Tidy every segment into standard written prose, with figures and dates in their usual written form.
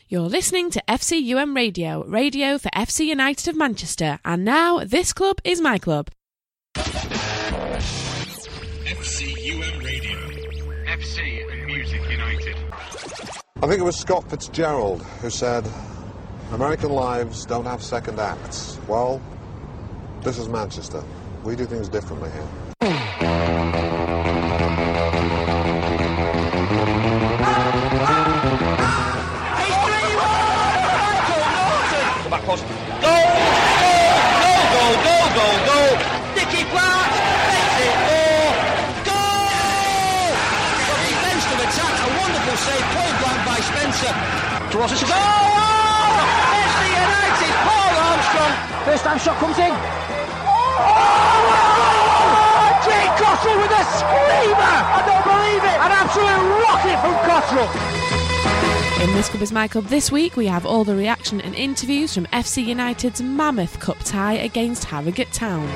You're listening to FCUM Radio, radio for FC United of Manchester. And now, this club is my club. FCUM Radio. FC and Music United. I think it was Scott Fitzgerald who said, American lives don't have second acts. Well, this is Manchester. We do things differently here. Back post. Goal! Nicky Platt makes it 4. Goal! From defensive attack, a wonderful save, point blank by Spencer. Towards us. Goal! FC United, Paul Armstrong. First time shot comes in. Jake Cottrell with a screamer! I don't believe it! An absolute rocket from Cottrell. In This Club is my club this week, we have all the reaction and interviews from FC United's Mammoth Cup tie against Harrogate Town.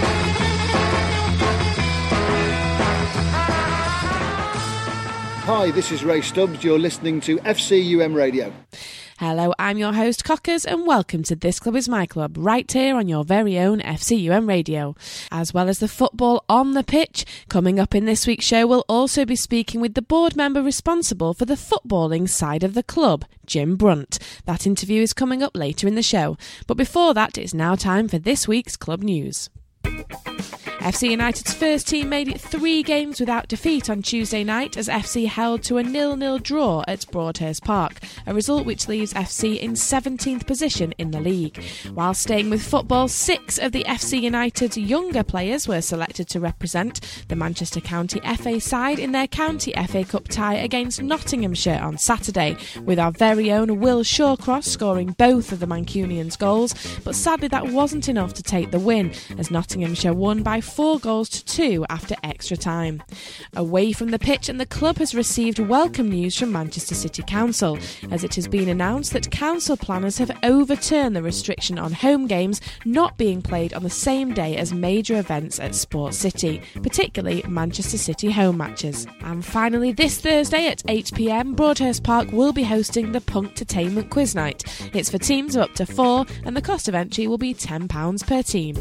Hi, this is Ray Stubbs. You're listening to FCUM Radio. Hello, I'm your host Cockers and welcome to This Club is my club, right here on your very own FCUM Radio. As well as the football on the pitch, coming up in this week's show we'll also be speaking with the board member responsible for the footballing side of the club, Jim Brunt. That interview is coming up later in the show. But before that, it's now time for this week's club news. FC United's first team made it 3 games without defeat on Tuesday night as FC held to a 0-0 draw at Broadhurst Park, a result which leaves FC in 17th position in the league. While staying with football, 6 of the FC United's younger players were selected to represent the Manchester County FA side in their County FA Cup tie against Nottinghamshire on Saturday, with our very own Will Shawcross scoring both of the Mancunians' goals, but sadly that wasn't enough to take the win, as Nottinghamshire won by 4-2 after extra time. Away from the pitch, and the club has received welcome news from Manchester City Council, as it has been announced that council planners have overturned the restriction on home games not being played on the same day as major events at Sports City, particularly Manchester City home matches. And finally, this Thursday at 8 p.m, Broadhurst Park will be hosting the Punctainment Quiz Night. It's for teams of up to 4, and the cost of entry will be £10 per team.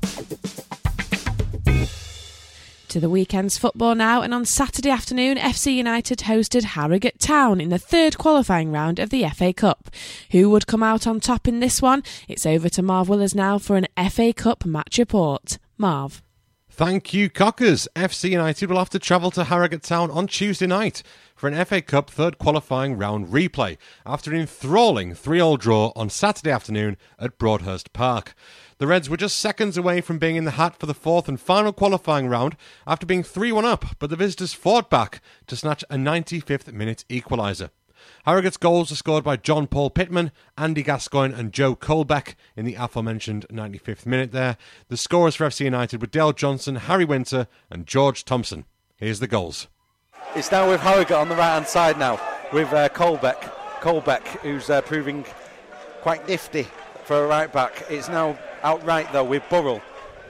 To the weekend's football now, and on Saturday afternoon FC United hosted Harrogate Town in the 3rd qualifying round of the FA Cup. Who would come out on top in this one? It's over to Marv Willers now for an FA Cup match report. Marv. Thank you, Cockers. FC United will have to travel to Harrogate Town on Tuesday night for an FA Cup 3rd qualifying round replay after an enthralling 3-3 draw on Saturday afternoon at Broadhurst Park. The Reds were just seconds away from being in the hat for the 4th and final qualifying round after being 3-1 up, but the visitors fought back to snatch a 95th minute equaliser. Harrogate's goals were scored by John Paul Pittman, Andy Gascoigne and Joe Colbeck in the aforementioned 95th minute there. The scorers for FC United were Dale Johnson, Harry Winter and George Thompson. Here's the goals. It's now with Harrogate on the right-hand side now, with Colbeck, who's proving quite nifty for a right-back. It's now outright though with Burrell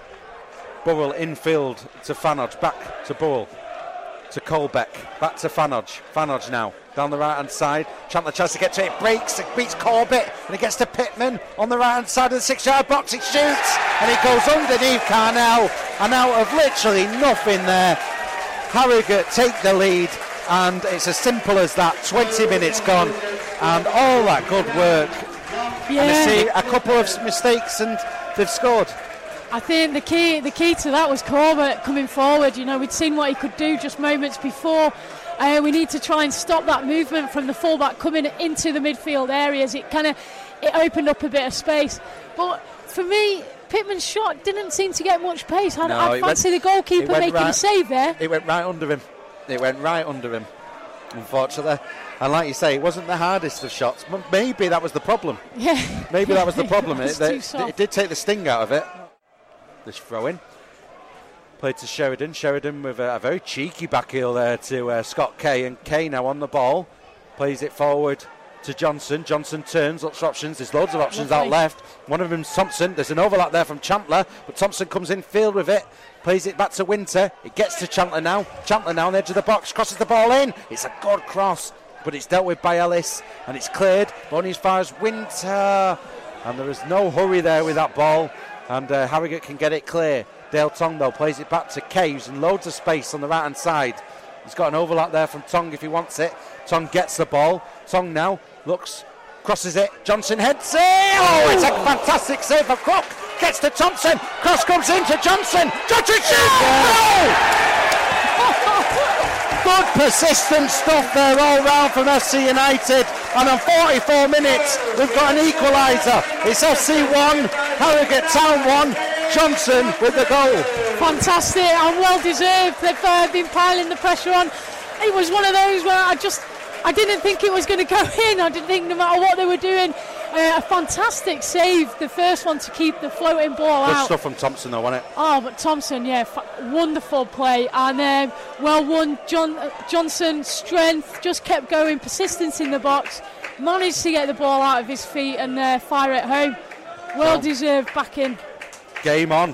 infield to Fanodge, back to Burrell, to Colbeck, back to Fanodge now, down the right hand side. Chandler tries to get to it, breaks, it beats Corbett, and it gets to Pittman on the right hand side of the 6-yard box, it shoots, and it goes underneath Carnell, and out of literally nothing there, Harrogate take the lead, and it's as simple as that. 20 minutes gone, and all that good work. Yeah. And I see a couple of mistakes and they've scored. I think the key to that was Corbett coming forward. You know, we'd seen what he could do just moments before. We need to try and stop that movement from the fullback coming into the midfield areas. It opened up a bit of space. But for me, Pittman's shot didn't seem to get much pace. I fancy the goalkeeper making a save there. It went right under him. Unfortunately. And like you say, it wasn't the hardest of shots. Maybe that was the problem. Yeah. Maybe that was the problem. It did take the sting out of it. This throw-in. Played to Sheridan. Sheridan with a very cheeky back heel there to Scott Kay. And Kay now on the ball. Plays it forward to Johnson. Johnson turns, looks for options. There's loads of options out left. One of them's Thompson. There's an overlap there from Chandler. But Thompson comes in field with it. Plays it back to Winter. It gets to Chandler now. Chandler now on the edge of the box. Crosses the ball in. It's a good cross. but it's dealt with by Ellis, and it's cleared, but only as far as Winter, and there is no hurry there with that ball, and Harrogate can get it clear. Dale Tong, though, plays it back to Kay, who's in loads of space on the right-hand side. He's got an overlap there from Tong if he wants it. Tong gets the ball. Tong now looks, crosses it. Johnson heads it. Oh, it's a fantastic save for Crook. Gets to Thompson. Cross comes into Johnson. Johnson shoots! Good persistent stuff there all round from FC United. And on 44 minutes, we've got an equaliser. It's FC 1, Harrogate Town 1. Johnson with the goal. Fantastic and well deserved. They've been piling the pressure on. It was one of those where I didn't think it was going to go in. I didn't think no matter what they were doing. A fantastic save, the first one to keep the floating ball out. Good stuff from Thompson though, wasn't it? Oh, but Thompson, yeah, wonderful play and well won. Johnson, strength, just kept going, persistence in the box, managed to get the ball out of his feet and fire it home. Well deserved back in. Game on.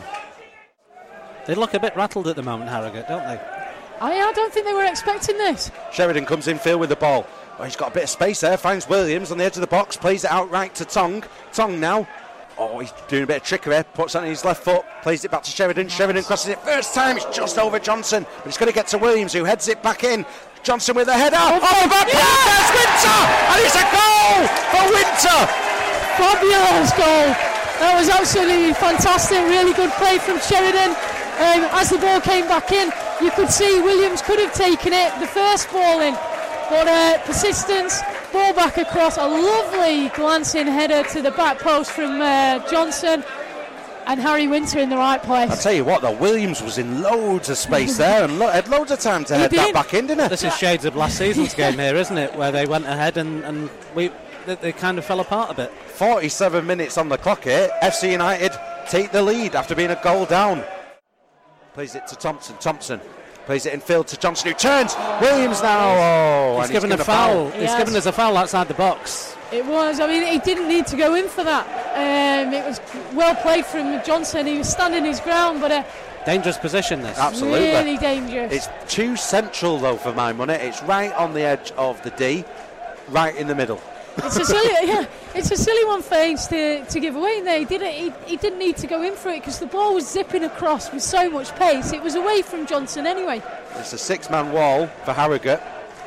They look a bit rattled at the moment, Harrogate, don't they? I don't think they were expecting this. Sheridan comes in field with the ball. Oh, he's got a bit of space there, finds Williams on the edge of the box, plays it out right to Tong. Tong now. Oh, he's doing a bit of trickery, puts it on his left foot, plays it back to Sheridan. Sheridan crosses it first time, it's just over Johnson, but it's going to get to Williams, who heads it back in. Johnson with the header. Oh, the back there's Winter! And it's a goal for Winter! Fabulous goal. That was absolutely fantastic, really good play from Sheridan. As the ball came back in, you could see Williams could have taken it, the first ball in, but persistence, ball back across, a lovely glancing header to the back post from Johnson, and Harry Winter in the right place. I'll tell you what, though, Williams was in loads of space there and had loads of time to head that back in, didn't he? This is shades of last season's game here, isn't it, where they went ahead and they kind of fell apart a bit. 47 minutes on the clock here. FC United take the lead after being a goal down. Plays it to Thompson. Thompson plays it in field to Johnson, who turns. Williams now. He's given a foul. He's given us a foul outside the box. It was. I mean, he didn't need to go in for that. It was well played from Johnson. He was standing his ground, but dangerous position, this. Absolutely. Really dangerous. It's too central, though, for my money. It's right on the edge of the D, right in the middle. It's a silly one for Haynes to give away in there. He didn't need to go in for it because the ball was zipping across with so much pace. It was away from Johnson anyway. It's a six-man wall for Harrogate.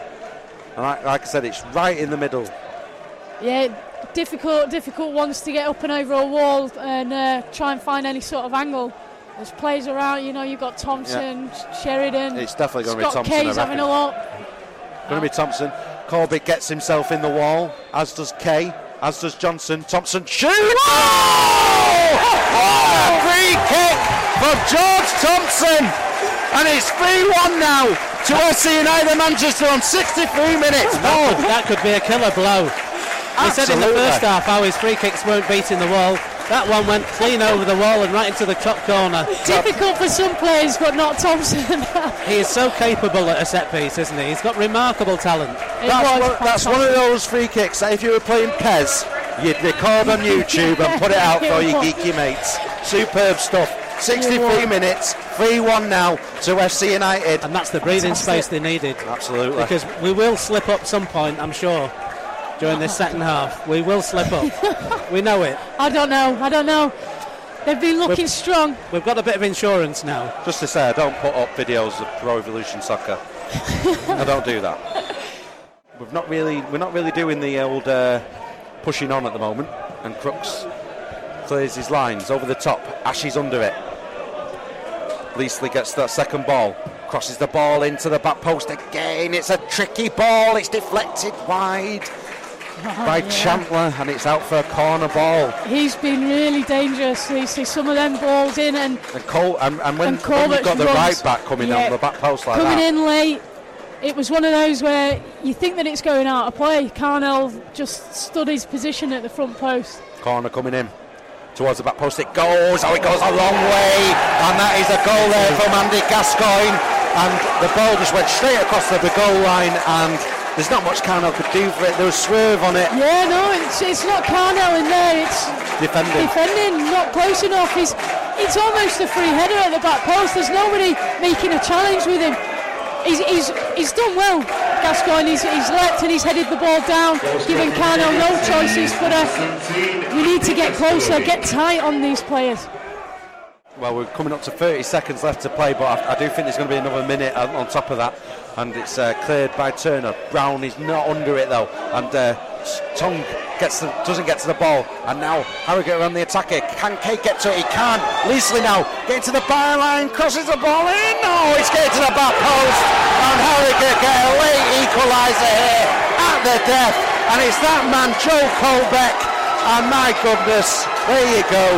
And like I said, it's right in the middle. Yeah, difficult ones to get up and over a wall and try and find any sort of angle. There's players around, you've got Thompson, Sheridan. It's definitely going to be Scott Thompson. Kay's having a look. Going to be Thompson. Corbett gets himself in the wall, as does Kay, as does Johnson. Thompson shoots! Oh! Free kick from George Thompson! And it's 3-1 now to FC United Manchester on 63 minutes. That could be a killer blow. He said in the first half how his free kicks weren't beating the wall. That one went clean over the wall and right into the top corner. Difficult for some players, but not Thompson. He is so capable at a set piece, isn't he? He's got remarkable talent. That's one of those free kicks that if you were playing PES, you'd record on YouTube and put it out for your geeky mates. Superb stuff. 63 minutes, 3-1 now to FC United. And that's the breathing space they needed. Absolutely. Because we will slip up some point, I'm sure. During this second half, we will slip up. We know it. I don't know. They've been looking strong. We've got a bit of insurance now. Just to say, I don't put up videos of Pro Evolution Soccer. I don't do that. We're not really doing the old pushing on at the moment. And Crooks clears his lines over the top. Ashes under it. Leasley gets that second ball. Crosses the ball into the back post again. It's a tricky ball. It's deflected wide by Chandler, and it's out for a corner ball. He's been really dangerous. You see some of them balls in, and when you've got the right back coming on the back post like coming that. in late, it was one of those where you think that it's going out of play. Carnell just stood his position at the front post. Corner coming in towards the back post. It goes a long way, and that is a goal there from Andy Gascoigne, and the ball just went straight across the goal line, and there's not much Carnell could do for it. There was swerve on it. Yeah, no, it's not Carnell in there. It's defending, not close enough. It's almost a free header at the back post. There's nobody making a challenge with him. He's done well. Gascoigne, he's leapt and he's headed the ball down, giving Kano no choices, but we need to get closer, get tight on these players. Well, we're coming up to 30 seconds left to play, but I do think there's going to be another minute on top of that, and it's cleared by Turner. Brown is not under it though, and Tongue doesn't get to the ball, and now Harrogate on the attack here. Can Kate get to it? He can. Leasley now getting to the byline, crosses the ball in. No, it's getting to the back post, and Harrogate get a late equaliser here at the death, and it's that man Joe Colbeck, and my goodness, there you go.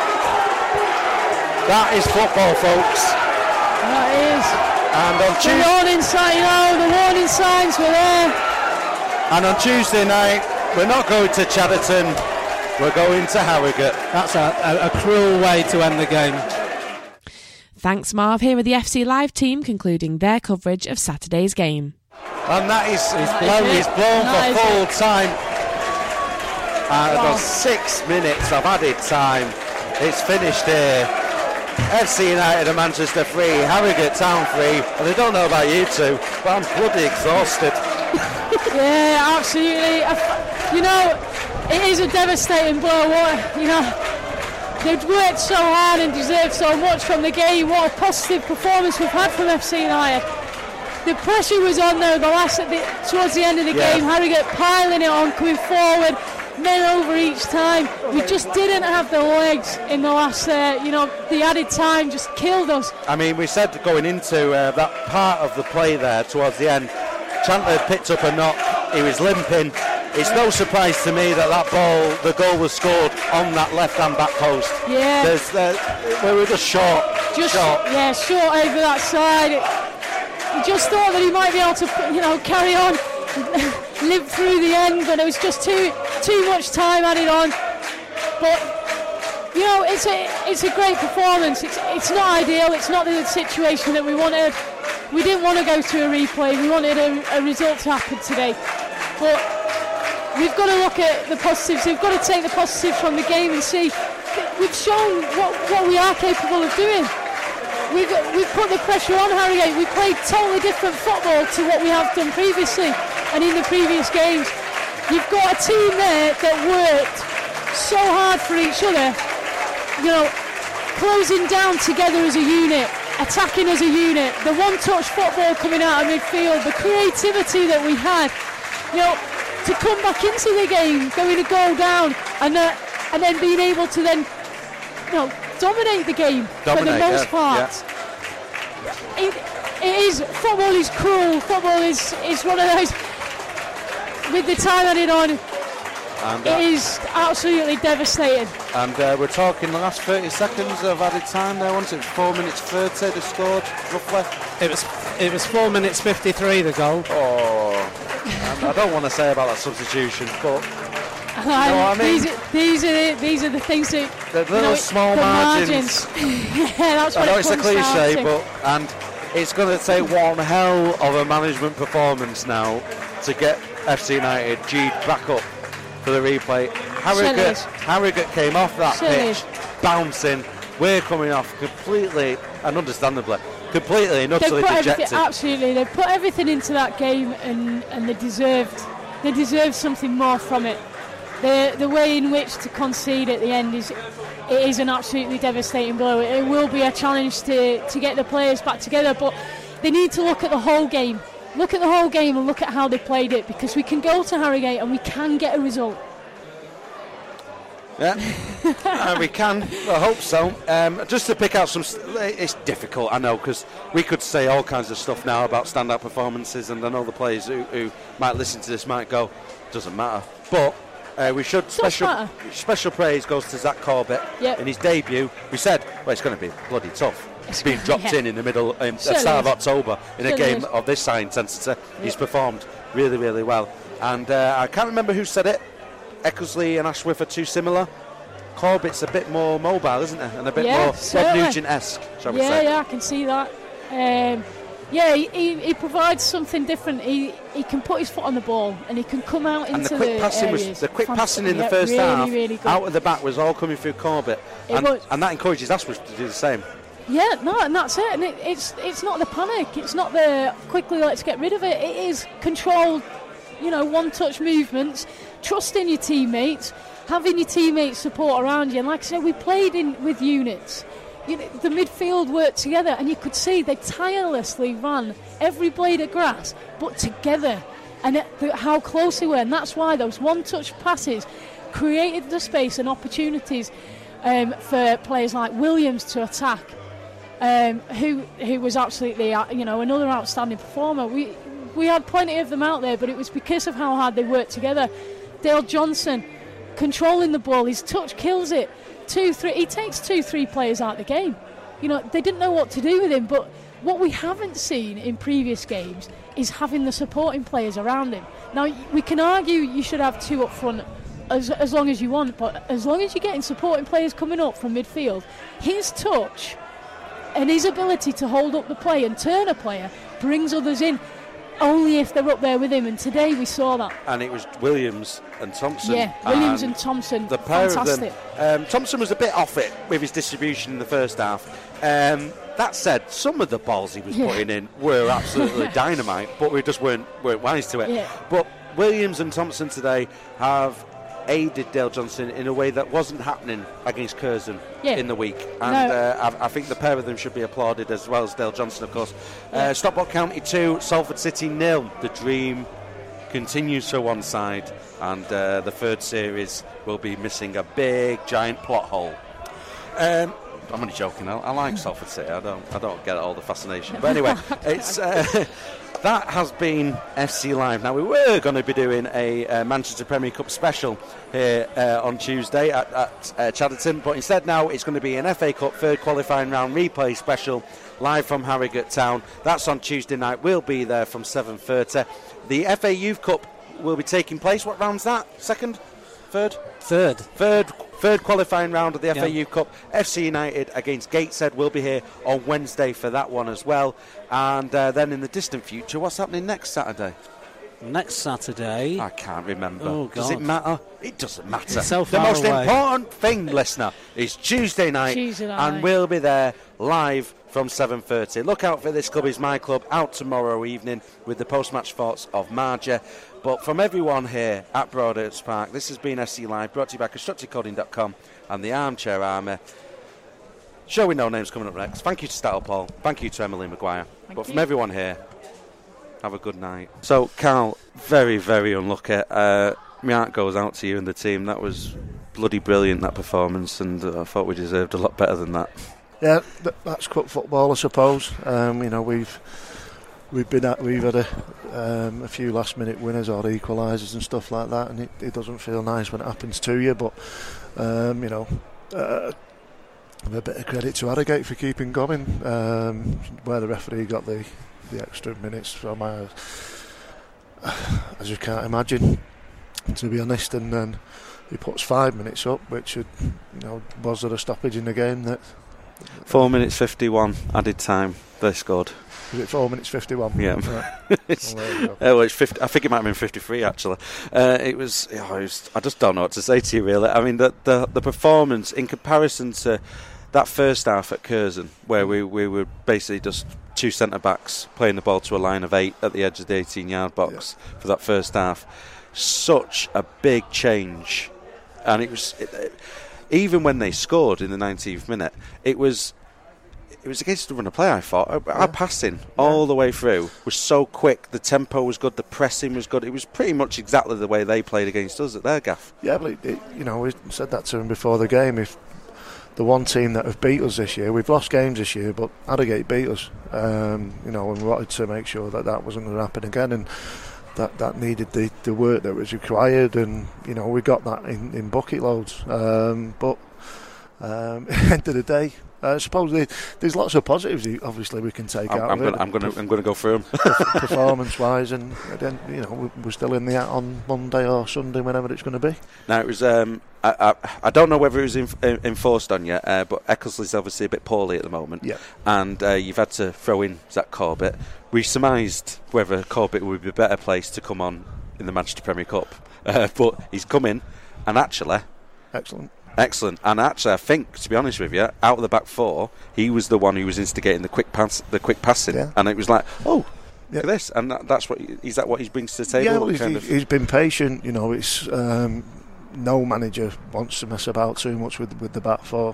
That is football, folks. That is. And on Tuesday, the warning signs were there. And on Tuesday night, we're not going to Chadderton, we're going to Harrogate. That's a cruel way to end the game. Thanks, Marv. Here with the FC Live team concluding their coverage of Saturday's game. And that is blown for full time. There's 6 minutes of added time. It's finished here. FC United and Manchester 3, Harrogate Town 3, and I don't know about you two, but I'm bloody exhausted. Yeah, absolutely. You know, it is a devastating blow. They've worked so hard and deserved so much from the game. What a positive performance we've had from FC United. The pressure was on there towards the end of the game. Harrogate piling it on, coming forward, men over each time. We just didn't have the legs in the last, the added time just killed us. I mean, we said going into that part of the play there towards the end, Chandler picked up a knock, he was limping. It's no surprise to me that the goal was scored on that left-hand back post. Yeah. We were just short. Yeah, short over that side. He just thought that he might be able to, carry on, live through the end, but it was just too much time added on. But it's a great performance. It's not ideal. It's not the situation that we wanted. We didn't want to go to a replay. We wanted a result to happen today. But we've got to look at the positives. We've got to take the positives from the game and see we've shown what we are capable of doing. We've put the pressure on Harrogate. We played totally different football to what we have done previously and in the previous games. You've got a team there that worked so hard for each other, closing down together as a unit, attacking as a unit, the one-touch football coming out of midfield, the creativity that we had, to come back into the game, going a goal down, and then being able to then, dominate the game for the most part. Yeah. Football is cruel. Football is one of those, with the time added on, and it is absolutely devastating. And we're talking the last 30 seconds of added time there, wasn't it? 4 minutes 30 they scored, roughly. It was 4 minutes 53 the goal. Oh, I don't want to say about that substitution, but you know what I mean? These are the things that the little small margins. Yeah, that's what I know it it's a comes down cliche, to. and it's going to take one hell of a management performance now to get FC United G'd back up for the replay. Harrogate came off that pitch, bouncing. We're coming off completely and understandably, completely and utterly dejected. Absolutely, they put everything into that game, and they deserved something more from it. The way in which to concede at the end is an absolutely devastating blow. It will be a challenge to get the players back together, but they need to look at the whole game. Look at the whole game and look at how they played it, because we can go to Harrogate and we can get a result. Yeah, we can. I hope so. Just to pick out some, it's difficult, I know, because we could say all kinds of stuff now about standout performances, and I know the players who might listen to this might go, doesn't matter. But we should special praise goes to Zach Corbett in his debut. We said, well, it's going to be bloody tough. He's being dropped in the middle, at the start of October in a game of this high intensity. He's performed really, really well. And I can't remember who said it. Eckersley and Ashworth are too similar. Corbett's a bit more mobile, isn't it? And a bit more Rob Nugent-esque, shall we say. Yeah, I can see that. He provides something different. He can put his foot on the ball and he can come out into the areas. The quick passing in the first half, really out of the back, was all coming through Corbett. And that encourages Ashworth to do the same. Yeah, no, and that's it. And it's not the panic. It's not the quickly let's get rid of it. It is controlled, one-touch movements, trusting your teammates, having your teammates support around you. And like I said, we played with units. The midfield worked together, and you could see they tirelessly ran every blade of grass, but together, and how close they were. And that's why those one-touch passes created the space and opportunities for players like Williams to attack, who was absolutely, another outstanding performer. We had plenty of them out there, but it was because of how hard they worked together. Dale Johnson controlling the ball, his touch kills it. 2-3, he takes 2-3 players out of the game. They didn't know what to do with him, but what we haven't seen in previous games is having the supporting players around him. Now, we can argue you should have 2 up front as long as you want, but as long as you're getting supporting players coming up from midfield, his touch and his ability to hold up the play and turn a player brings others in, only if they're up there with him, and today we saw that. And it was Williams and Thompson. Yeah, Williams and Thompson, the pair fantastic. of them. Thompson was a bit off it with his distribution in the first half. That said, some of the balls he was putting in were absolutely dynamite, but we just weren't wise to it. Yeah. But Williams and Thompson today have aided Dale Johnson in a way that wasn't happening against Curzon in the week, and I think the pair of them should be applauded, as well as Dale Johnson, of course. Stockport County 2, Salford City 0. The dream continues for one side, and the third series will be missing a big giant plot hole. I'm only joking. I like Salford City. I don't get all the fascination, but anyway, it's. That has been FC Live. Now, we were going to be doing a Manchester Premier Cup special here on Tuesday at Chadderton, but instead now it's going to be an FA Cup third qualifying round replay special live from Harrogate Town. That's on Tuesday night. We'll be there from 7:30. The FA Youth Cup will be taking place. What round's that? Second? Third? Third qualifying round of the FA Youth Cup. FC United against Gateshead will be here on Wednesday for that one as well. And then in the distant future, what's happening next Saturday? Next Saturday? I can't remember. Oh, God. Does it matter? It doesn't matter. It's so the far most away. important thing, listener, is Tuesday night. And we'll be there live from 7:30. Look out for This Club Is My Club out tomorrow evening with the post-match thoughts of Marja. But from everyone here at Broadhurst Park, this has been FC Live, brought to you by ConstructiveCoding.com and the Armchair Army. Show with no names coming up next. Thank you to Stattle Paul. Thank you to Emily Maguire. From everyone here, have a good night. So, Carl, very, very unlucky. My heart goes out to you and the team. That was bloody brilliant, that performance, and I thought we deserved a lot better than that. Yeah, that's cup football, I suppose. We've had a few last-minute winners or equalisers and stuff like that, and it doesn't feel nice when it happens to you. But a bit of credit to Harrogate for keeping going, where the referee got the extra minutes from. I just can't imagine, to be honest. And then he puts 5 minutes up, which was there a stoppage in the game? That 4 minutes 51 added time. They scored. Was it 4 minutes 51? Yeah. Right. It's 50, I think it might have been 53 actually. It was. I just don't know what to say to you really. I mean, the performance in comparison to that first half at Curzon, where we were basically just two centre backs playing the ball to a line of 8 at the edge of the 18-yard box for that first half. Such a big change, and it was even when they scored in the 19th minute. It was against the run of play, I thought. Our passing all the way through was so quick. The tempo was good. The pressing was good. It was pretty much exactly the way they played against us at their gaff. Yeah, but we said that to them before the game. If the one team that have beat us this year, we've lost games this year, but Harrogate beat us. And we wanted to make sure that wasn't going to happen again, and that needed the work that was required, and we got that in bucket loads. But at the end of the day, I suppose there's lots of positives. Obviously, we can take out of it. I'm going to go through them performance-wise, and then we're still in the act on Monday or Sunday, whenever it's going to be. Now it was. I don't know whether it was enforced on yet, but Ecclesley's obviously a bit poorly at the moment. Yeah. And you've had to throw in Zach Corbett. We surmised whether Corbett would be a better place to come on in the Manchester Premier Cup, but he's come in, and actually, excellent. Excellent. And actually, I think, to be honest with you, out of the back four, he was the one who was instigating the quick passing. Yeah. And it was like, look at this. And that's what is that what he brings to the table? Yeah, well, he's been patient. You know, it's no manager wants to mess about too much with the back four.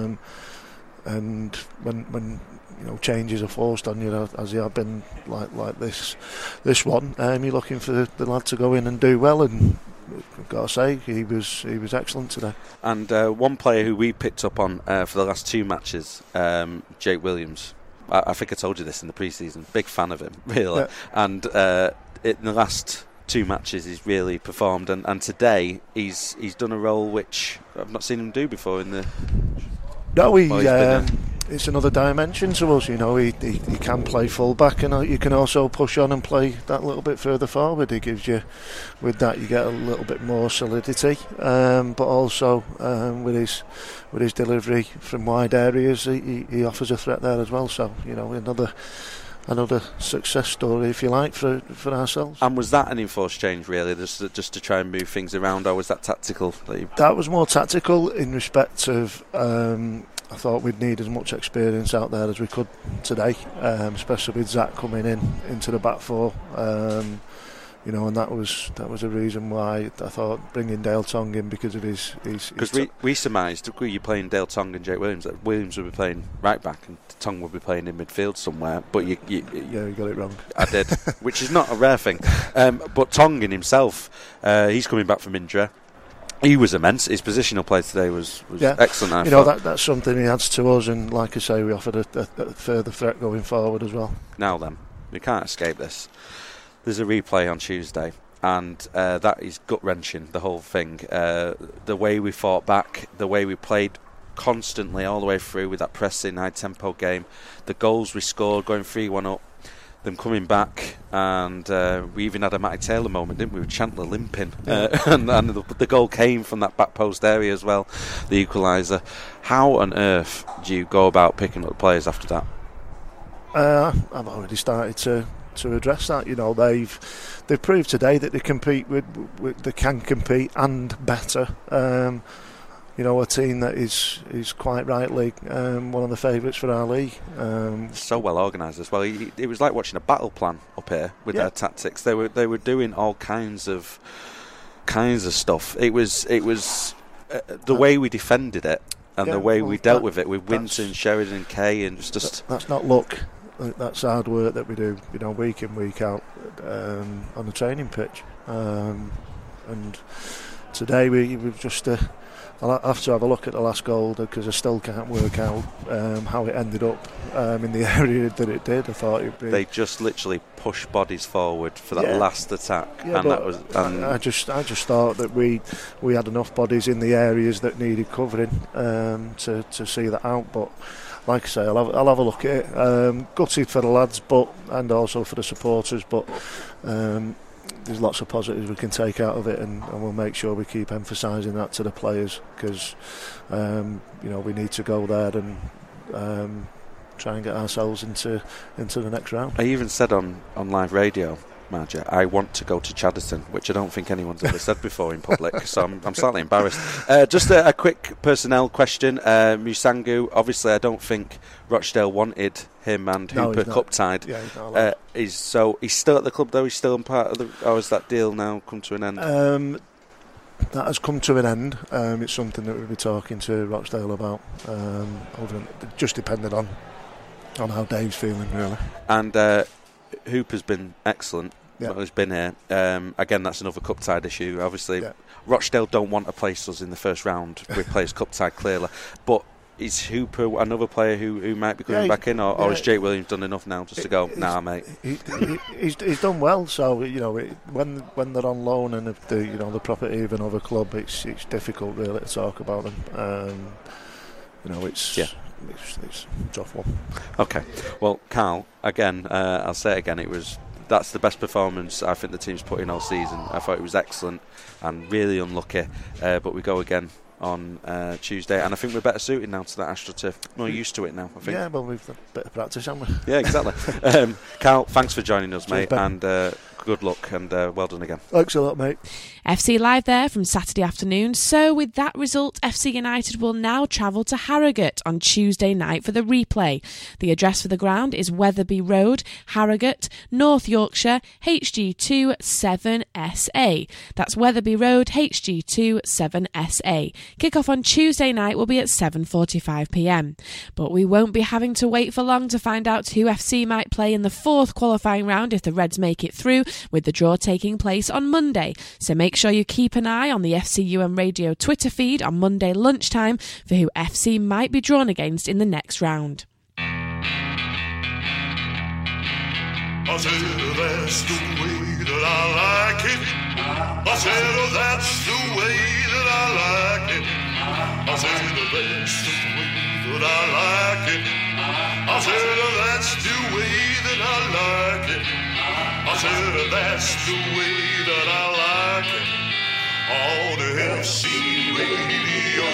And when changes are forced on you, as they have been like this one, you're looking for the lad to go in and do well, and I've got to say he was excellent today. And one player who we picked up on for the last 2 matches, Jake Williams. I think I told you this in the pre-season. Big fan of him, really. Yeah. And in the last 2 matches, he's really performed, and today he's done a role which I've not seen him do before in the. No, it's another dimension to us. He can play full back, and you can also push on and play that little bit further forward. He gives you, with that, you get a little bit more solidity, but also with his delivery from wide areas, he offers a threat there as well. So another success story, if you like, for ourselves. And was that an enforced change, really, just to try and move things around, or was that tactical? That was more tactical in respect of. I thought we'd need as much experience out there as we could today, especially with Zach coming into the back four. And that was a reason why I thought bringing Dale Tong in, because of his. Because we surmised, were you playing Dale Tong and Jake Williams, that Williams would be playing right back and Tong would be playing in midfield somewhere. But you got it wrong. I did, which is not a rare thing. But Tong in himself, he's coming back from injury. He was immense. His positional play today was excellent. That's something he adds to us, and like I say, we offered a further threat going forward as well. Now then, we can't escape this. There's a replay on Tuesday, and that is gut-wrenching, the whole thing. The way we fought back, the way we played constantly all the way through with that pressing, high-tempo game, the goals we scored, going 3-1 up, them coming back, and we even had a Matty Taylor moment, didn't we, with Chandler limping, and the goal came from that back post area as well, the equaliser. How on earth do you go about picking up the players after that? I've already started to address that. They've proved today that they compete they can compete and better. A team that is quite rightly one of the favourites for our league. So well organised as well. It was like watching a battle plan up here with their tactics. They were doing all kinds of stuff. It was the way we defended it and the way we dealt with it with Winton, Sheridan, Kay, and just that's not luck. That's hard work that we do, week in, week out on the training pitch. And today we've just. I'll have to have a look at the last goal, because I still can't work out how it ended up in the area that it did. I thought it'd be. They just literally pushed bodies forward for that last attack, and that was. I just thought that we had enough bodies in the areas that needed covering to see that out. But like I say, I'll have a look at it. Gutted for the lads, and also for the supporters, but. There's lots of positives we can take out of it, and we'll make sure we keep emphasising that to the players, because we need to go there and try and get ourselves into the next round. I even said on live radio, Marja, I want to go to Chadderton, which I don't think anyone's ever said before in public, so I'm slightly embarrassed. Just a quick personnel question. Musangu, obviously I don't think Rochdale wanted him and Hooper cup tied. Yeah, he's not allowed. He's still at the club though, he's still in part of or has that deal now come to an end? That has come to an end. It's something that we'll be talking to Rochdale about, just depending on how Dave's feeling, really. And Hooper's been excellent. Yeah. He's been here. Again, that's another cup tied issue. Obviously, Rochdale don't want to place us in the first round with players cup tied clearly. But is Hooper another player who might be coming back in, or has Jake Williams done enough now just to go? Nah, mate. He's done well. So when they're on loan and if the property of another club, it's difficult really to talk about them. It's a tough one. Okay, well, Carl, again, I'll say it again, that's the best performance I think the team's put in all season. I thought it was excellent and really unlucky, but we go again on Tuesday, and I think we're better suited now to that AstroTurf. More used to it now, I think. Yeah, well, we've got a bit of practice, haven't we? Yeah, exactly. Carl, thanks for joining us, mate, and good luck, and well done again. Thanks a lot, mate. FC Live there from Saturday afternoon. So with that result, FC United will now travel to Harrogate on Tuesday night for the replay. The address for the ground is Wetherby Road, Harrogate, North Yorkshire, HG2 7SA. That's Wetherby Road, HG2 7SA. Kick-off on Tuesday night will be at 7:45pm. But we won't be having to wait for long to find out who FC might play in the fourth qualifying round if the Reds make it through, with the draw taking place on Monday. So make sure you keep an eye on the FCUM Radio Twitter feed on Monday lunchtime for who FC might be drawn against in the next round. I said that's the way that I like it. I said that's the way that I like it. I said that's the way that I like it. I said that's the way that I like it. I said that's the way that I like it. On the FC Radio.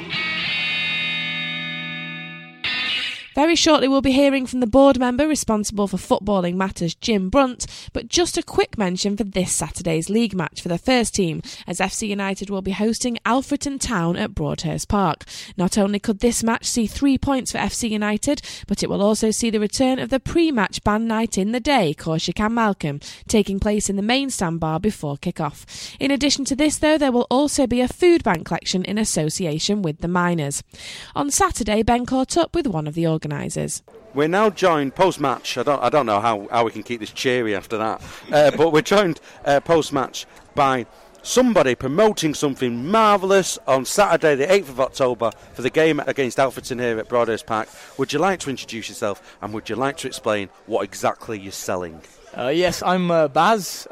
Very shortly we'll be hearing from the board member responsible for footballing matters, Jim Brunt, but just a quick mention for this Saturday's league match for the first team, as FC United will be hosting Alfreton Town at Broadhurst Park. Not only could this match see 3 points for FC United, but it will also see the return of the pre-match band night in the day, Corsican Malcolm, taking place in the main stand bar before kick-off. In addition to this, though, there will also be a food bank collection in association with the Miners. On Saturday, Ben caught up with one of the organisers. We're now joined post-match. I don't know how we can keep this cheery after that, but we're joined post-match by somebody promoting something marvellous on Saturday the 8th of October for the game against Alfreton here at Broadhurst Park. Would you like to introduce yourself, and would you like to explain what exactly you're selling? Yes, I'm Baz.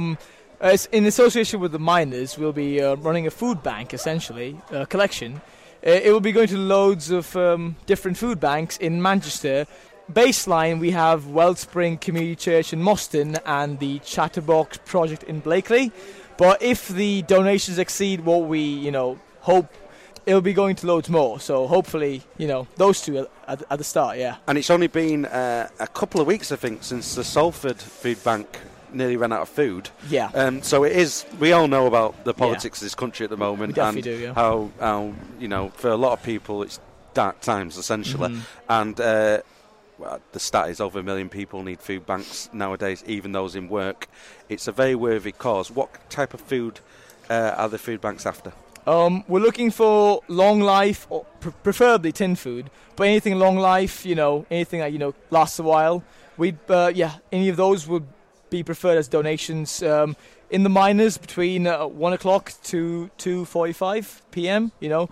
In association with the Miners, we'll be running a food bank, essentially, a collection. It will be going to loads of different food banks in Manchester. Baseline, we have Wellspring Community Church in Moston and the Chatterbox Project in Blakely. But if the donations exceed what we, hope, it'll be going to loads more. So hopefully, those two at the start, yeah. And it's only been a couple of weeks, I think, since the Salford Food Bank nearly ran out of food. Yeah. So it is. We all know about the politics of this country at the moment, we definitely and do, yeah. how for a lot of people it's dark times essentially, and the stat is over 1 million people need food banks nowadays, even those in work. It's a very worthy cause. What type of food are the food banks after? We're looking for long life, or preferably tin food, but anything long life, anything that lasts a while. We'd any of those would be preferred as donations. In the Miners between 1 o'clock to 2:45 p.m.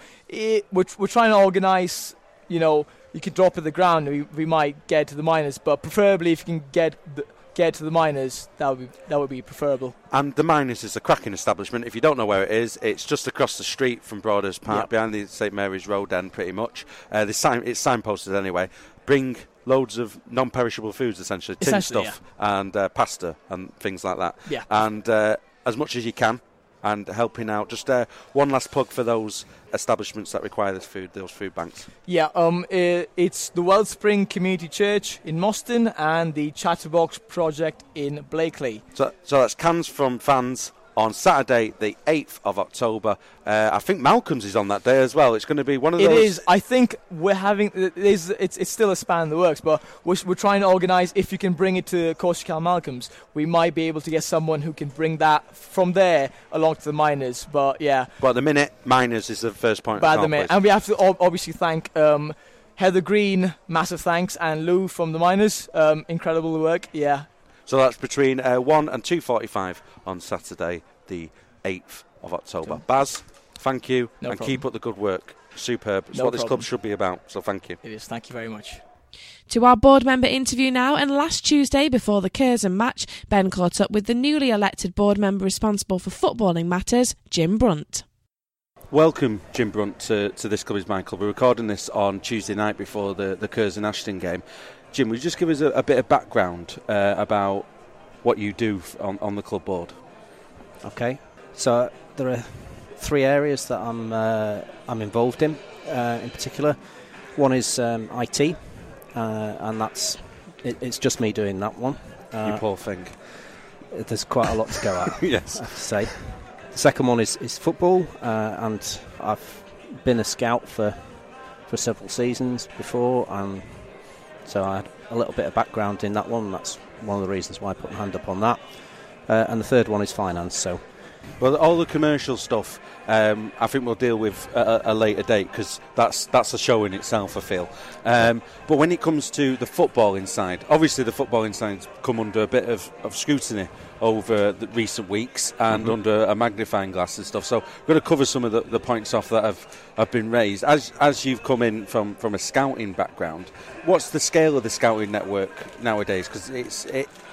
We're trying to organise. You could drop at the ground. We might get to the Miners, but preferably if you can get to the Miners, that would be preferable. And the Miners is a cracking establishment. If you don't know where it is, it's just across the street from Broadhurst Park, behind the St Mary's Road end, pretty much. It's signposted anyway. Bring loads of non-perishable foods, essentially tin stuff, and pasta and things like that. Yeah. And as much as you can, and helping out. Just one last plug for those establishments that require this food, those food banks. Yeah, it's the Wellspring Community Church in Moston and the Chatterbox Project in Blakely. So that's cans from fans on Saturday, the 8th of October. I think Malcolm's is on that day as well. It's going to be one of those... It is. I think we're having... It's still a span in the works, but we're trying to organise, if you can bring it to Corsican Malcolm's, we might be able to get someone who can bring that from there along to the Miners, but yeah. But at the minute, Miners is the first point of call. And we have to obviously thank Heather Green, massive thanks, and Lou from the Miners. Incredible work, yeah. So that's between 1 and 2:45 on Saturday, the 8th of October. Baz, thank you, and keep up the good work. Superb. It's what this club should be about, so thank you. It is. Thank you very much. To our board member interview now, and last Tuesday before the Curzon match, Ben caught up with the newly elected board member responsible for footballing matters, Jim Brunt. Welcome, Jim Brunt, to This Club Is My Club. We're recording this on Tuesday night before the Curzon-Ashton game. Jim, would you just give us a bit of background about what you do on the club board? Okay, so there are 3 areas that I'm involved in particular. One is IT, and it's just me doing that one. You poor thing. there's quite a lot to go at. Yes. I have to say. The second one is football, and I've been a scout for several seasons before, and so I had a little bit of background in that one. That's one of the reasons why I put my hand up on that. And the third one is finance. So, well, all the commercial stuff, I think we'll deal with at a later date, because that's a show in itself, I feel. But when it comes to the footballing side, obviously the footballing side's come under a bit of scrutiny over the recent weeks and under a magnifying glass and stuff. So we're going to cover some of the points off that have been raised. As you've come in from a scouting background, what's the scale of the scouting network nowadays? Because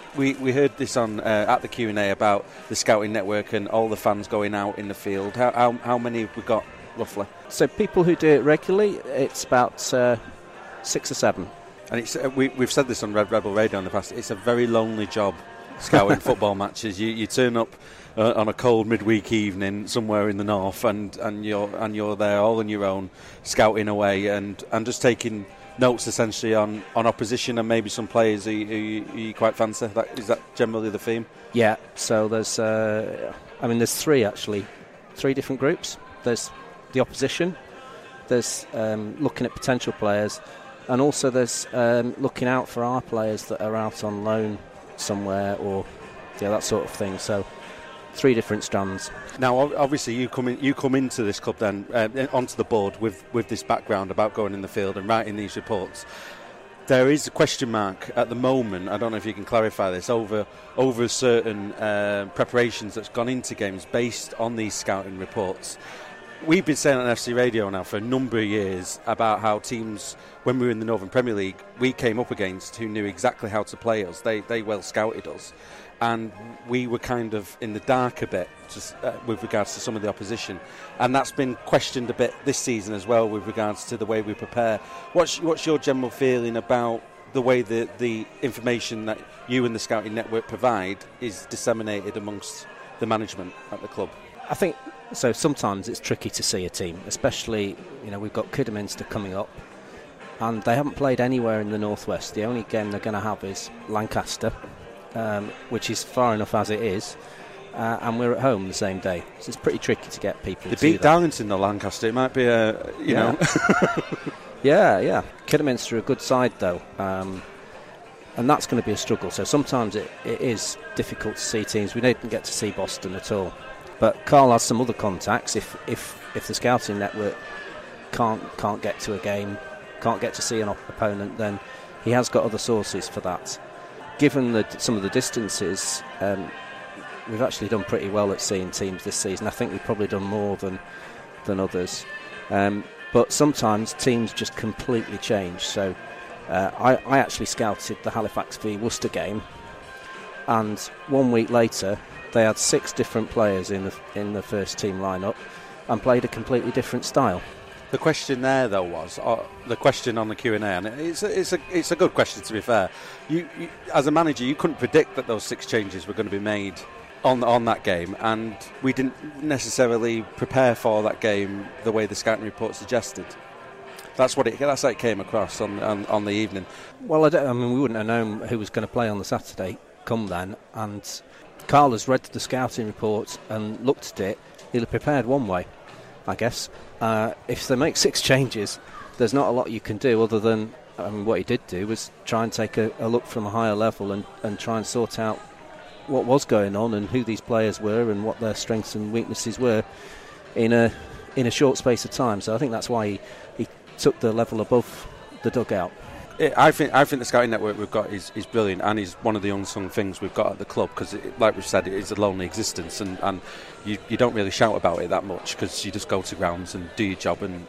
we heard this on at the Q&A about the scouting network and all the fans going out in the field. How many have we got roughly? So people who do it regularly, it's about 6 or 7. And it's we've said this on Red Rebel Radio in the past. It's a very lonely job, scouting football matches. You turn up on a cold midweek evening somewhere in the north, and you're there all on your own, scouting away and just taking notes essentially on opposition and maybe some players who you quite fancy. Is that generally the theme? Yeah. So there's there's 3 actually, 3 different groups. There's the opposition. There's looking at potential players. And also there's looking out for our players that are out on loan somewhere, or that sort of thing. So 3 different strands. Now, obviously, you come into this club then onto the board with this background about going in the field and writing these reports. There is a question mark at the moment. I don't know if you can clarify this over certain preparations that's gone into games based on these scouting reports. We've been saying on FC Radio now for a number of years about how teams, when we were in the Northern Premier League, we came up against who knew exactly how to play us. They well scouted us. And we were kind of in the dark a bit just, with regards to some of the opposition. And that's been questioned a bit this season as well with regards to the way we prepare. What's your general feeling about the way the information that you and the Scouting Network provide is disseminated amongst the management at the club? I think so. Sometimes it's tricky to see a team, especially, we've got Kidderminster coming up, and they haven't played anywhere in the Northwest. The only game they're going to have is Lancaster, which is far enough as it is, and we're at home the same day. So it's pretty tricky to get people. They beat Darlington, though, Lancaster. It might be you know. Yeah. Kidderminster are a good side, though, and that's going to be a struggle. So sometimes it is difficult to see teams. We didn't get to see Boston at all. But Carl has some other contacts. If the Scouting Network can't get to a game, can't get to see an opponent, then he has got other sources for that. Given some of the distances, we've actually done pretty well at seeing teams this season. I think we've probably done more than others. But sometimes teams just completely change. So I actually scouted the Halifax v Worcester game, and 1 week later they had 6 different players in the first team lineup and played a completely different style. The question there, though, was the question on the Q&A, and it's a good question, to be fair. You as a manager, you couldn't predict that those 6 changes were going to be made on that game, and we didn't necessarily prepare for that game the way the scouting report suggested. That's how it came across on the evening. Well, we wouldn't have known who was going to play on the Saturday come then, and Carl has read the scouting report and looked at it. He'll have prepared one way, I guess. If they make 6 changes, there's not a lot you can do other than, what he did do was try and take a look from a higher level and try and sort out what was going on and who these players were and what their strengths and weaknesses were in a short space of time. So I think that's why he took the level above the dugout. I think the Scouting Network we've got is brilliant, and is one of the unsung things we've got at the club, because, like we've said, it is a lonely existence, and you don't really shout about it that much because you just go to grounds and do your job, and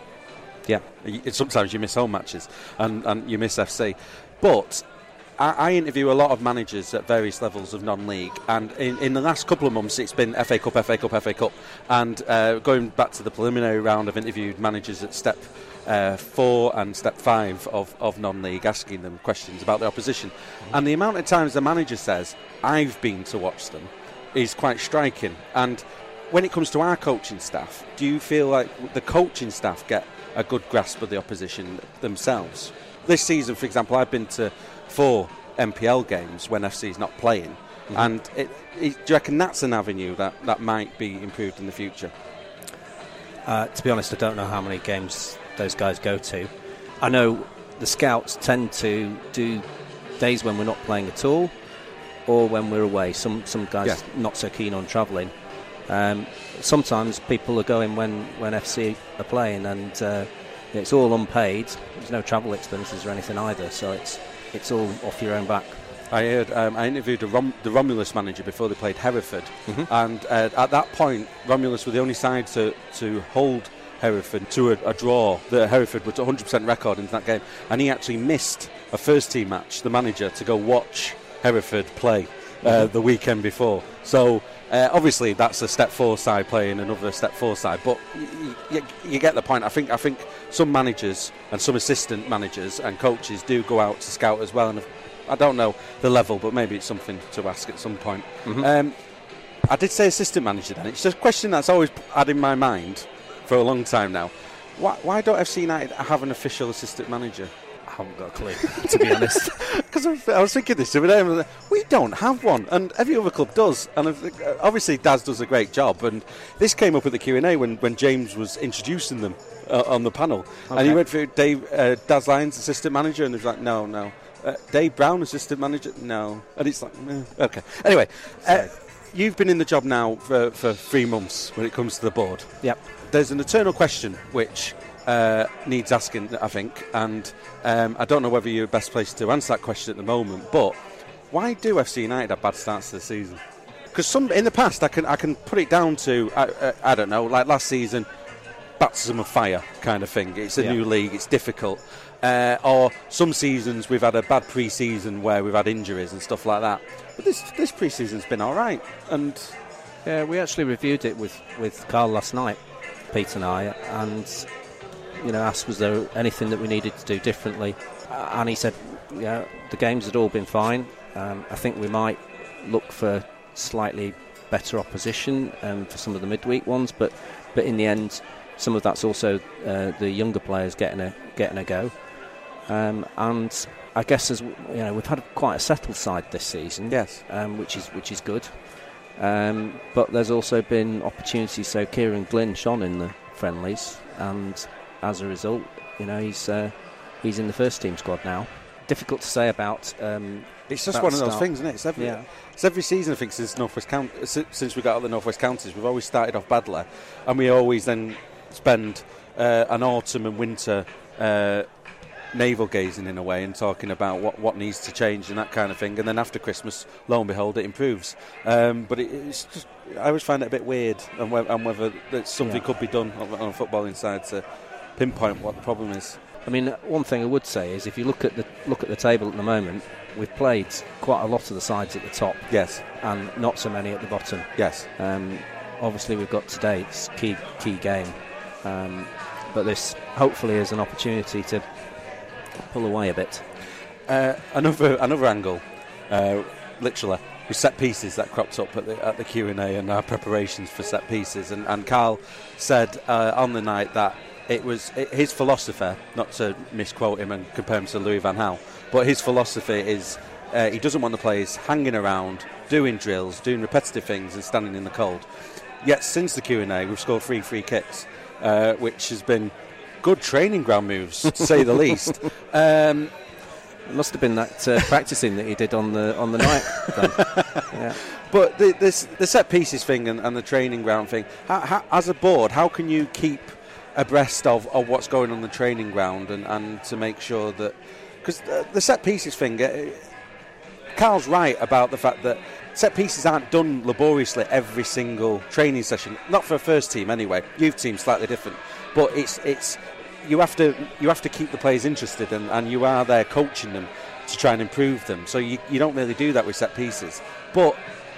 sometimes you miss home matches and you miss FC. But I interview a lot of managers at various levels of non-league, and in the last couple of months it's been FA Cup, and going back to the preliminary round, I've interviewed managers at step 4 and step 5 of non-league, asking them questions about the opposition, and the amount of times the manager says I've been to watch them is quite striking. And when it comes to our coaching staff, do you feel like the coaching staff get a good grasp of the opposition themselves? This season, for example, I've been to 4 MPL games when FC is not playing, And do you reckon that's an avenue that might be improved in the future? To be honest, I don't know how many games those guys go to. I know the scouts tend to do days when we're not playing at all, or when we're away. Some guys not so keen on travelling. Sometimes people are going when FC are playing, and it's all unpaid. There's no travel expenses or anything either, so it's all off your own back. I heard. I interviewed the Romulus manager before they played Hereford, and at that point, Romulus were the only side to hold Hereford to a draw. The Hereford was 100% record into that game, and he actually missed a first-team match, the manager, to go watch Hereford play the weekend before. So obviously that's a step 4 side playing another step 4 side, but you get the point. I think some managers and some assistant managers and coaches do go out to scout as well, and I don't know the level, but maybe it's something to ask at some point. I did say assistant manager then. It's just a question that's always had in my mind for a long time now. Why don't FC United have an official assistant manager? I haven't got a clue, to be honest. Because I was thinking this the other day, we don't have one, and every other club does. And obviously Daz does a great job, and this came up at the Q&A when James was introducing them on the panel. Okay. And he went through Daz Lyons, assistant manager, and he was like, no. Dave Brown, assistant manager, no. And it's like, okay. Anyway, you've been in the job now for 3 months when it comes to the board. Yep. There's an eternal question which needs asking, I think, and I don't know whether you're best placed to answer that question at the moment, but why do FC United have bad starts to the season? Because in the past I can put it down to I don't know, like last season, baptism of fire kind of thing. It's a new league, it's difficult, or some seasons we've had a bad pre-season where we've had injuries and stuff like that. But this pre-season's been all right, and we actually reviewed it with Carl last night, Pete and I, and asked was there anything that we needed to do differently, and he said the games had all been fine. I think we might look for slightly better opposition for some of the midweek ones, but in the end some of that's also the younger players getting a go, and I guess as we've had quite a settled side this season, which is good, but there's also been opportunities. So Kieran Glynn shone in the friendlies, and as a result, he's in the first team squad now. Difficult to say about. It's just one of those things, isn't it? It's every season, I think, since since we got out of the North West Counties, we've always started off badly, and we always then spend an autumn and winter navel gazing in a way and talking about what needs to change and that kind of thing, and then after Christmas, lo and behold, it improves. But it's just, I always find it a bit weird, and whether something could be done on a footballing side to pinpoint what the problem is. I mean, one thing I would say is if you look at the table at the moment, we've played quite a lot of the sides at the top, and not so many at the bottom. Obviously we've got today's key game, but this hopefully is an opportunity to pull away a bit. Another angle, literally, with set pieces that cropped up at the Q&A and our preparations for set pieces, and Carl said on the night that it was his philosophy, not to misquote him and compare him to Louis van Gaal, but his philosophy is he doesn't want the players hanging around, doing drills, doing repetitive things and standing in the cold. Yet since the Q&A we've scored 3 free kicks, which has been good training ground moves, to say the least. It must have been that practicing that he did on the night then. But the set pieces thing and the training ground thing, how, as a board, how can you keep abreast of what's going on in the training ground and to make sure that, because the set pieces thing, Carl's right about the fact that set pieces aren't done laboriously every single training session, not for a first team anyway. Youth team's slightly different, but it's you have to keep the players interested, and you are there coaching them to try and improve them, so you don't really do that with set pieces. But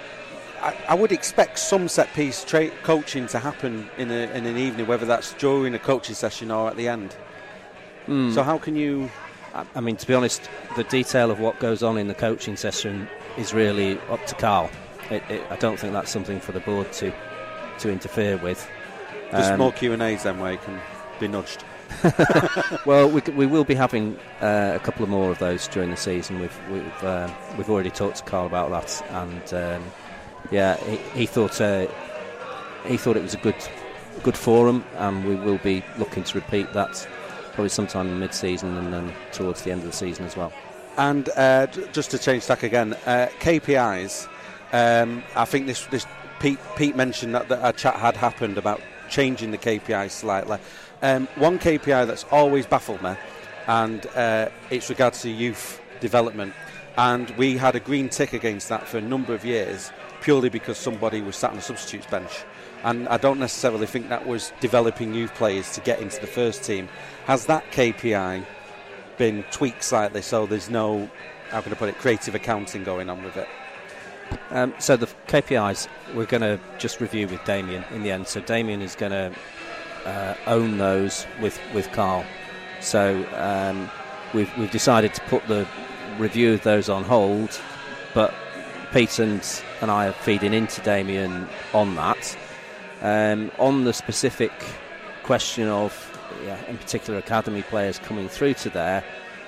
I would expect some set piece coaching to happen in an evening, whether that's during a coaching session or at the end. So how can you... I mean, to be honest, the detail of what goes on in the coaching session is really up to Carl. I don't think that's something for the board to interfere with. There's more Q&As then where you can be nudged. Well, we will be having a couple of more of those during the season. We've already talked to Carl about that, and he thought it was a good forum, and we will be looking to repeat that probably sometime in mid-season and then towards the end of the season as well. And just to change tack again, KPIs. I think this Pete mentioned that a chat had happened about changing the KPIs slightly. One KPI that's always baffled me, and it's regards to youth development. And we had a green tick against that for a number of years, purely because somebody was sat on the substitutes bench. And I don't necessarily think that was developing youth players to get into the first team. Has that KPI been tweaked slightly so there's no, how can I put it, creative accounting going on with it? So the KPIs we're going to just review with Damien in the end. So Damien is going to own those with Carl. So we've decided to put the review of those on hold, but Pete and I are feeding into Damien on that. On the specific question of, in particular, academy players coming through to there,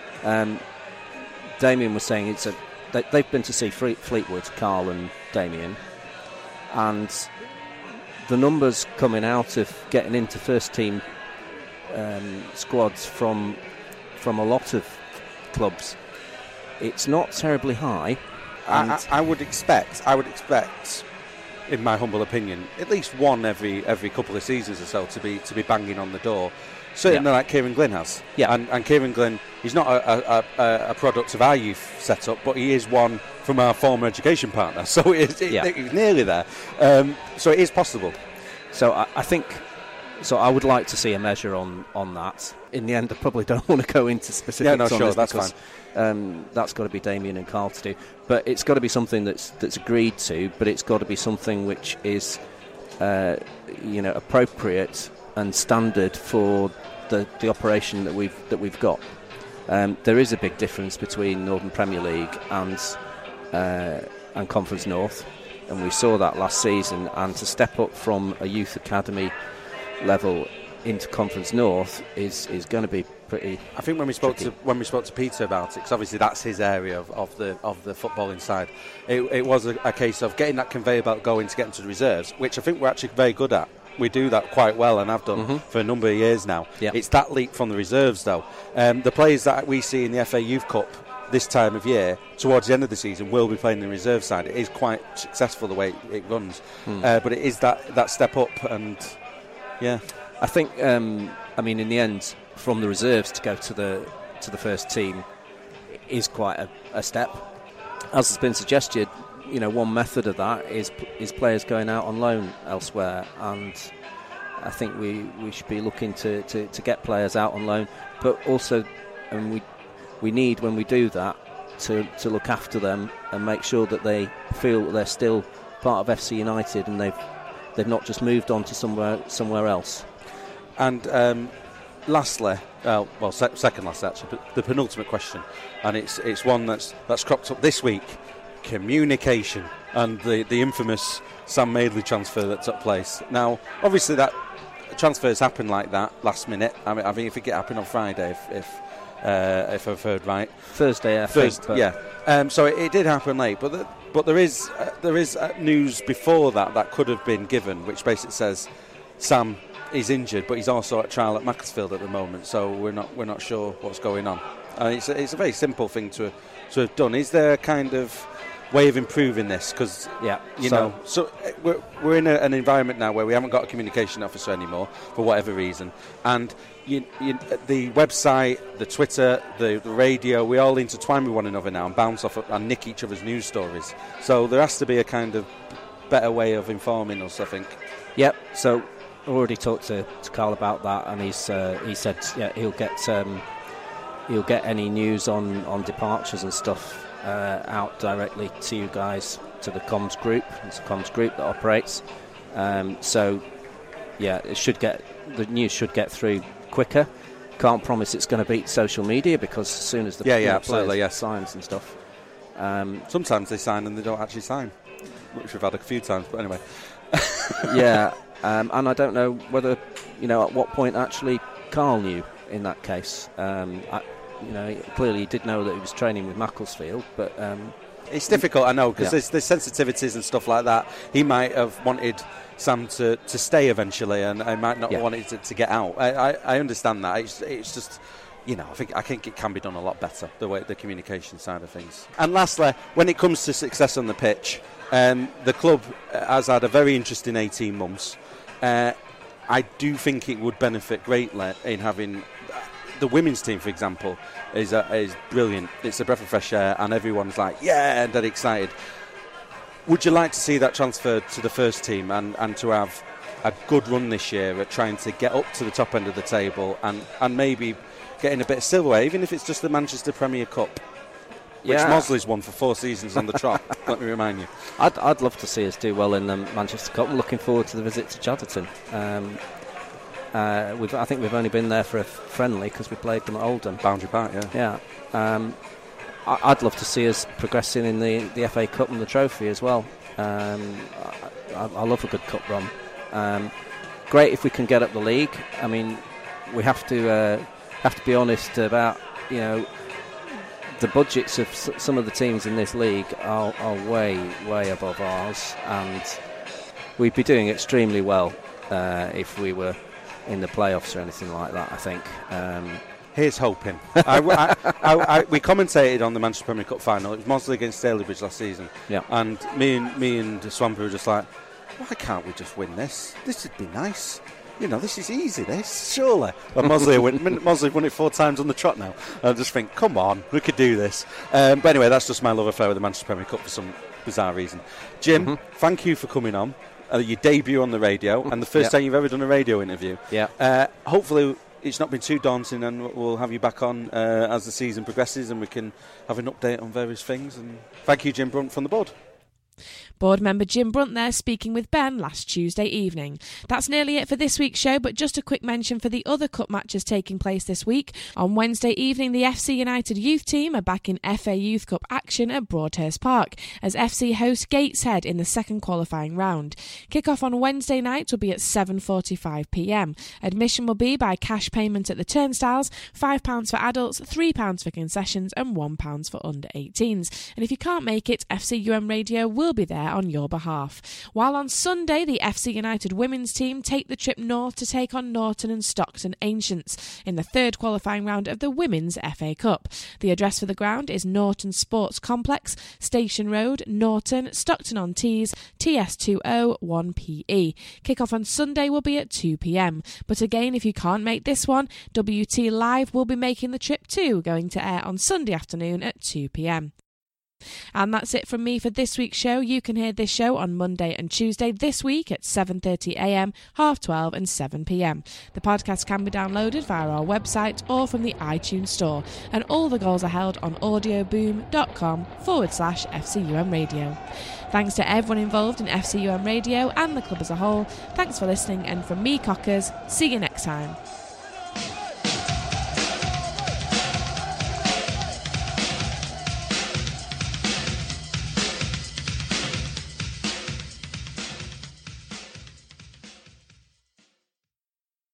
Damien was saying they've been to see Fleetwood, Carl and Damien, and the numbers coming out of getting into first team squads from a lot of clubs, it's not terribly high. I would expect, in my humble opinion, at least one every couple of seasons or so to be banging on the door. Certainly, like Kieran Glynn has. Yeah. And Kieran Glynn, he's not a product of our youth setup, but he is one from our former education partner. So it's nearly there. So it is possible. So I think. So I would like to see a measure on that. In the end, I probably don't want to go into specifics on this that's because that's got to be Damien and Carl to do. But it's got to be something that's agreed to. But it's got to be something which is, appropriate and standard for the operation that we've got. There is a big difference between Northern Premier League and Conference North, and we saw that last season. And to step up from a youth academy level into Conference North is going to be pretty. I think when we spoke to Peter about it, because obviously that's his area of the footballing side, it was a case of getting that conveyor belt going to get into the reserves, which I think we're actually very good at. We do that quite well and have done for a number of years now. Yep. It's that leap from the reserves, though. The players that we see in the FA Youth Cup this time of year, towards the end of the season, will be playing the reserve side. It is quite successful the way it runs, but it is that step up, and I think. In the end, from the reserves to go to the first team is quite a step. As has been suggested, one method of that is players going out on loan elsewhere, and I think we should be looking to get players out on loan, but also, and we need, when we do that, to look after them and make sure that they feel that they're still part of FC United and they've not just moved on to somewhere else. And lastly, second last actually, but the penultimate question, and it's one that's cropped up this week: communication and the infamous Sam Madeley transfer that took place. Now, obviously, that transfers happen like that last minute. I mean, if it happened on Friday, if I've heard right, Thursday, I think. So it did happen late, but there is news before that could have been given, which basically says Sam is injured, but he's also at trial at Macclesfield at the moment, so we're not sure what's going on. It's a very simple thing to have done. Is there a kind of way of improving this? Because we're in an environment now where we haven't got a communication officer anymore for whatever reason, and the website, the Twitter, the radio, we all intertwine with one another now and bounce off and nick each other's news stories. So there has to be a kind of better way of informing us, I think. Yep. So I already talked to Carl about that, and he said he'll get any news on departures and stuff out directly to you guys, to the comms group. It's a comms group that operates. The news should get through quicker. Can't promise it's going to beat social media, because as soon as the players signs and stuff, sometimes they sign and they don't actually sign, which we've had a few times. But anyway, and I don't know whether at what point actually Carl knew in that case. Clearly he did know that he was training with Macclesfield, but it's difficult, I know, because there's sensitivities and stuff like that. He might have wanted Sam to stay eventually, and I might not want it to get out. I understand that. It's just, I think it can be done a lot better, the communication side of things. And lastly, when it comes to success on the pitch, the club has had a very interesting 18 months. I do think it would benefit greatly in having the women's team, for example, is brilliant. It's a breath of fresh air, and everyone's like, and they're excited. Would you like to see that transferred to the first team and to have a good run this year at trying to get up to the top end of the table and maybe getting a bit of silverware, even if it's just the Manchester Premier Cup, which Mosley's won for 4 seasons on the trot? Let me remind you. I'd love to see us do well in the Manchester Cup. I'm looking forward to the visit to Chadderton. I think we've only been there for a friendly because we played them at Oldham. Boundary Park, yeah. I'd love to see us progressing in the FA Cup and the trophy as well. I love a good cup run. Great if we can get up the league. I mean, we have to be honest about, the budgets of some of the teams in this league are way above ours, and we'd be doing extremely well if we were in the playoffs or anything like that, I think. Here's hoping. We commentated on the Manchester Premier Cup final. It was Mosley against Stalybridge last season. Yeah. And me and Swamper were just like, why can't we just win this? This would be nice. This is easy, this, surely. But Mosley won it 4 times on the trot now. I just think, come on, we could do this. But anyway, that's just my love affair with the Manchester Premier Cup for some bizarre reason. Jim, thank you for coming on. Your debut on the radio, and the first time you've ever done a radio interview. Yeah. Hopefully it's not been too daunting, and we'll have you back on as the season progresses, and we can have an update on various things. And thank you, Jim Brunt from the board. Board member Jim Brunt there speaking with Ben last Tuesday evening. That's nearly it for this week's show, but just a quick mention for the other cup matches taking place this week. On Wednesday evening, the FC United youth team are back in FA Youth Cup action at Broadhurst Park as FC host Gateshead in the second qualifying round. Kick-off on Wednesday night will be at 7:45pm. Admission will be by cash payment at the turnstiles, £5 for adults, £3 for concessions and £1 for under 18s. And if you can't make it, FCUM Radio will be there on your behalf. While on Sunday, the FC United women's team take the trip north to take on Norton and Stockton Ancients in the third qualifying round of the Women's FA Cup. The address for the ground is Norton Sports Complex, Station Road, Norton, Stockton-on-Tees, TS20 1PE. Kick-off on Sunday will be at 2pm. But again, if you can't make this one, WT Live will be making the trip too, going to air on Sunday afternoon at 2pm. And that's it from me for this week's show. You can hear this show on Monday and Tuesday this week at 7:30am, 12:30 and 7pm. The podcast can be downloaded via our website or from the iTunes store, and all the goals are held on audioboom.com/FCUM Radio. Thanks to everyone involved in FCUM Radio and the club as a whole. Thanks for listening, and from me, Cockers, see you next time.